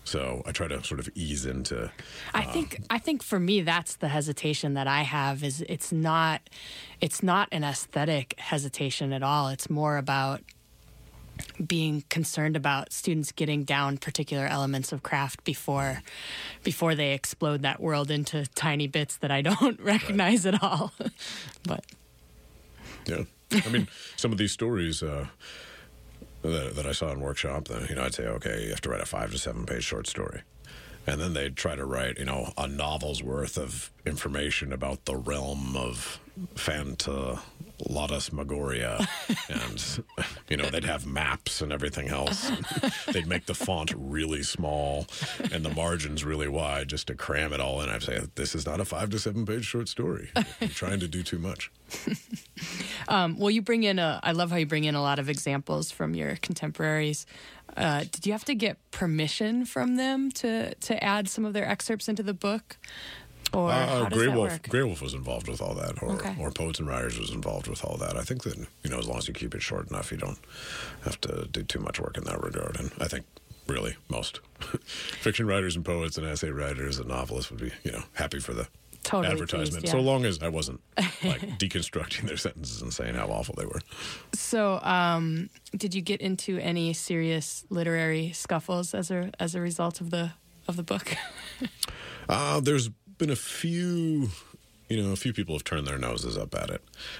So I try to sort of ease into. I think for me that's the hesitation that I have. Is it's not an aesthetic hesitation at all. It's more about being concerned about students getting down particular elements of craft before they explode that world into tiny bits that I don't recognize at all. But yeah, I mean, some of these stories that I saw in workshop, I'd say, okay, you have to write a 5 to 7 page short story. And then they'd try to write, a novel's worth of information about the realm of Phantasmagoria. And, they'd have maps and everything else. They'd make the font really small and the margins really wide just to cram it all in. I'd say, this is not a 5 to 7 page short story. You're trying to do too much. Well, you bring in I love how you bring in a lot of examples from your contemporaries. Did you have to get permission from them to add some of their excerpts into the book? Or how does that work? Grey Wolf was involved with all that, or Poets and Writers was involved with all that. I think that, as long as you keep it short enough, you don't have to do too much work in that regard. And I think really most fiction writers and poets and essay writers and novelists would be, happy for the advertisement, pleased, yeah. So long as I wasn't deconstructing their sentences and saying how awful they were. So, did you get into any serious literary scuffles as a result of the book? There's been a few people have turned their noses up at it,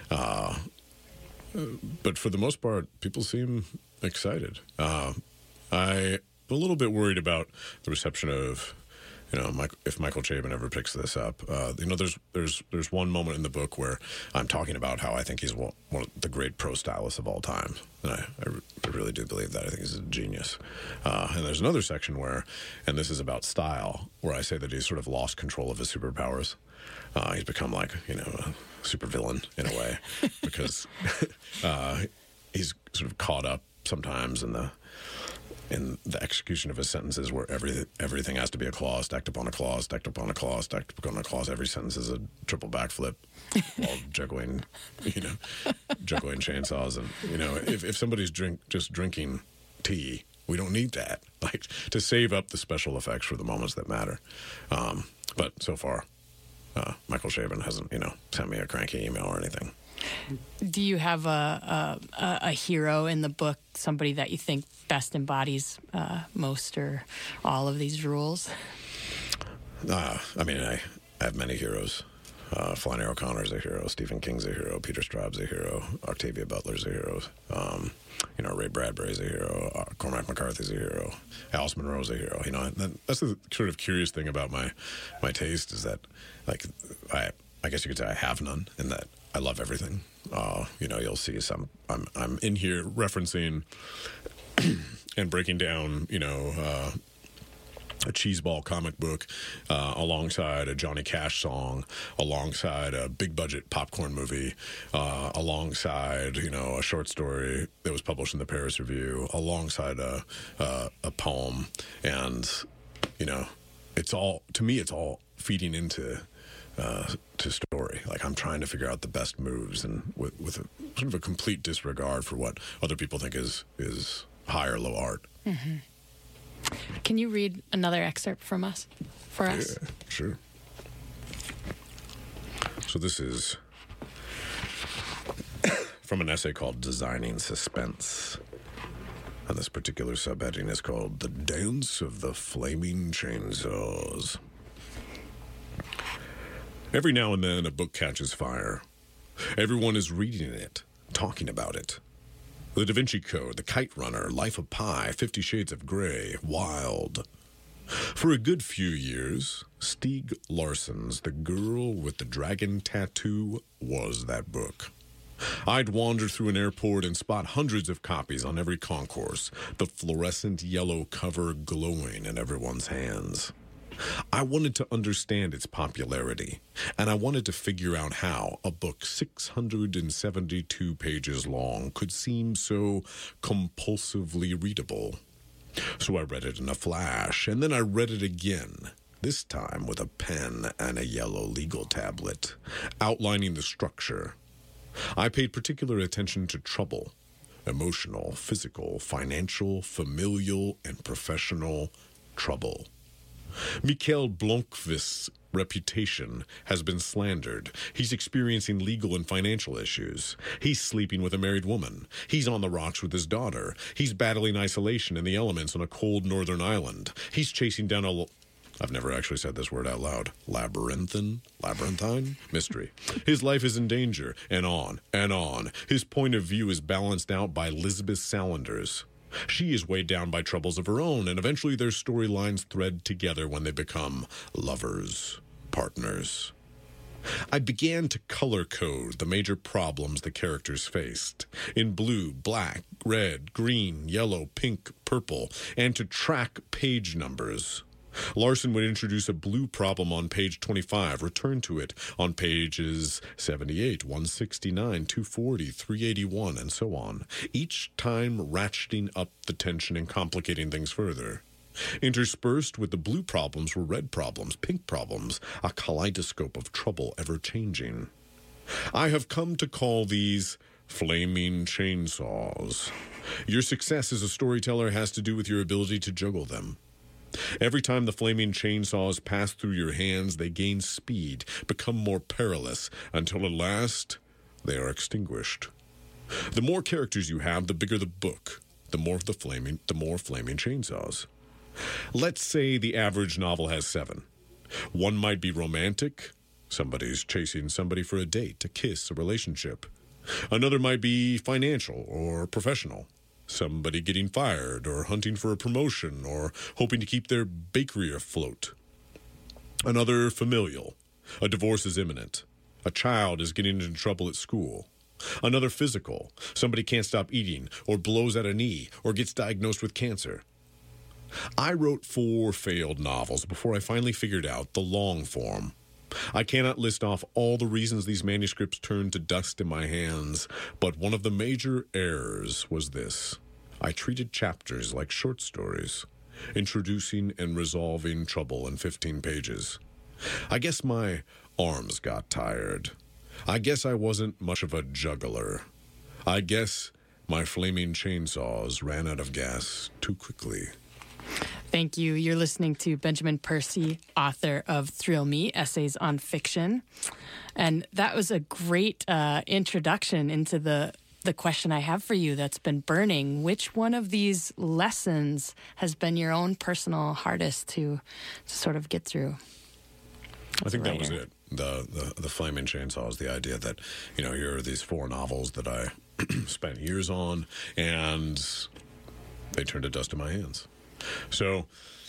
but for the most part, people seem excited. I'm a little bit worried about the reception of. If Michael Chabon ever picks this up, there's one moment in the book where I'm talking about how I think he's one of the great prose stylists of all time, and I really do believe that. I think he's a genius. And there's another section where, and this is about style, where I say that he's sort of lost control of his superpowers. He's become like a supervillain in a way because he's sort of caught up sometimes in the execution of his sentences, where everything has to be a clause, stacked upon a clause, stacked upon a clause, stacked upon a clause. Every sentence is a triple backflip while juggling chainsaws. And, if somebody's just drinking tea, we don't need that, to save up the special effects for the moments that matter. But so far, Michael Chabon hasn't, sent me a cranky email or anything. Do you have a hero in the book, somebody that you think best embodies most or all of these rules? I have many heroes. Flannery O'Connor's a hero. Stephen King's a hero. Peter Straub's a hero. Octavia Butler's a hero. Ray Bradbury's a hero. Cormac McCarthy's a hero. Alice Munro's a hero. And that's the sort of curious thing about my taste is that, I guess you could say I have none, in that I love everything. You'll see some. I'm in here referencing and breaking down, a cheeseball comic book alongside a Johnny Cash song, alongside a big budget popcorn movie, alongside a short story that was published in the Paris Review, alongside a poem, and it's all, to me, it's all feeding into to story. I'm trying to figure out the best moves, and with a sort of a complete disregard for what other people think is high or low art. Mm-hmm. Can you read another excerpt for us? Yeah, sure. So this is from an essay called Designing Suspense. And this particular subheading is called The Dance of the Flaming Chainsaws. Every now and then a book catches fire. Everyone is reading it, talking about it. The Da Vinci Code, The Kite Runner, Life of Pi, 50 Shades of Grey, Wild. For a good few years, Stieg Larsson's The Girl with the Dragon Tattoo was that book. I'd wander through an airport and spot hundreds of copies on every concourse, the fluorescent yellow cover glowing in everyone's hands. I wanted to understand its popularity, and I wanted to figure out how a book 672 pages long could seem so compulsively readable. So I read it in a flash, and then I read it again, this time with a pen and a yellow legal tablet, outlining the structure. I paid particular attention to trouble, emotional, physical, financial, familial, and professional, trouble. Mikhail Blomqvist's reputation has been slandered. He's experiencing legal and financial issues. He's sleeping with a married woman. He's on the rocks with his daughter. He's battling isolation in the elements on a cold northern island. He's chasing down I've never actually said this word out loud. Labyrinthine mystery. His life is in danger, and on and on. His point of view is balanced out by Lisbeth Salander's. She is weighed down by troubles of her own, and eventually their storylines thread together when they become lovers, partners. I began to color code the major problems the characters faced in blue, black, red, green, yellow, pink, purple, and to track page numbers. Larson would introduce a blue problem on page 25, return to it on pages 78, 169, 240, 381, and so on, each time ratcheting up the tension and complicating things further. Interspersed with the blue problems were red problems, pink problems, a kaleidoscope of trouble ever-changing. I have come to call these flaming chainsaws. Your success as a storyteller has to do with your ability to juggle them. Every time the flaming chainsaws pass through your hands, they gain speed, become more perilous, until at last they are extinguished. The more characters you have, the bigger the book, the more flaming chainsaws. Let's say the average novel has 7. One might be romantic. Somebody's chasing somebody for a date, a kiss, a relationship. Another might be financial or professional. Somebody getting fired or hunting for a promotion or hoping to keep their bakery afloat. Another familial. A divorce is imminent. A child is getting into trouble at school. Another physical. Somebody can't stop eating or blows out a knee or gets diagnosed with cancer. I wrote 4 failed novels before I finally figured out the long form. I cannot list off all the reasons these manuscripts turned to dust in my hands, but one of the major errors was this. I treated chapters like short stories, introducing and resolving trouble in 15 pages. I guess my arms got tired. I guess I wasn't much of a juggler. I guess my flaming chainsaws ran out of gas too quickly. Thank you. You're listening to Benjamin Percy, author of Thrill Me, Essays on Fiction. And that was a great introduction into the question I have for you that's been burning. Which one of these lessons has been your own personal hardest to sort of get through? I think that was it. The flaming chainsaws, the idea that, here are these 4 novels that I spent years on, and they turned to dust in my hands. So,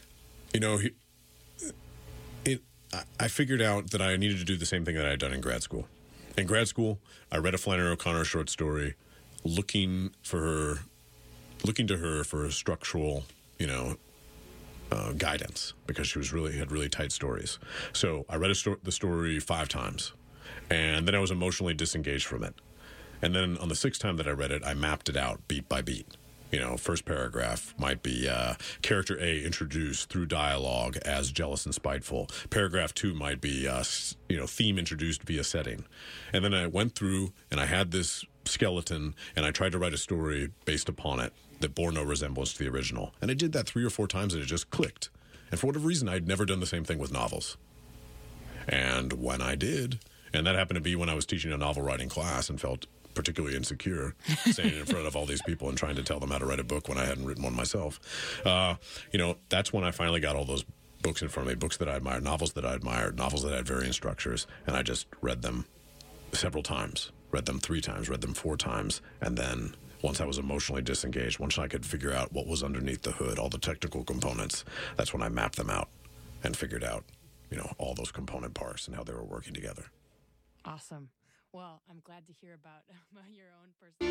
I figured out that I needed to do the same thing that I had done in grad school. In grad school, I read a Flannery O'Connor short story, looking to her for structural, guidance, because she had really tight stories. So I read the story 5 times, and then I was emotionally disengaged from it. And then on the 6th time that I read it, I mapped it out beat by beat. First paragraph might be character A introduced through dialogue as jealous and spiteful. Paragraph 2 might be, theme introduced via setting. And then I went through and I had this skeleton and I tried to write a story based upon it that bore no resemblance to the original. And I did that 3 or 4 times and it just clicked. And for whatever reason, I'd never done the same thing with novels. And when I did, and that happened to be when I was teaching a novel writing class and felt particularly insecure, standing in front of all these people and trying to tell them how to write a book when I hadn't written one myself. That's when I finally got all those books in front of me, books that I admired, novels that I admired, novels that had varying structures, and I just read them several times, read them 3 times, read them 4 times, and then once I was emotionally disengaged, once I could figure out what was underneath the hood, all the technical components, that's when I mapped them out and figured out, all those component parts and how they were working together. Awesome. Well, I'm glad to hear about your own personal...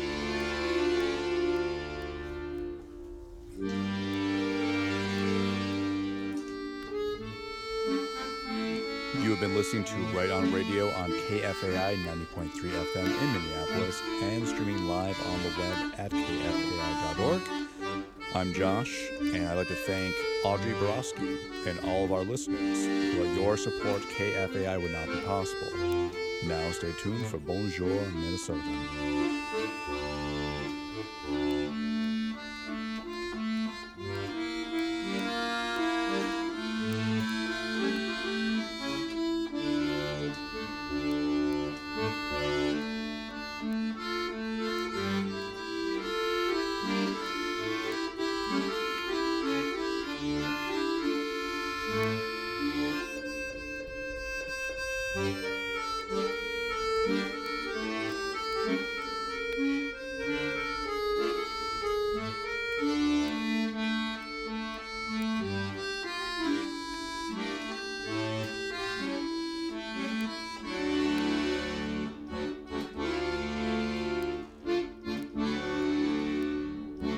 You have been listening to Right On Radio on KFAI 90.3 FM in Minneapolis and streaming live on the web at kfai.org. I'm Josh, and I'd like to thank Audrey Borowski and all of our listeners. Without your support, KFAI would not be possible. Now stay tuned for Bonjour, Minnesota.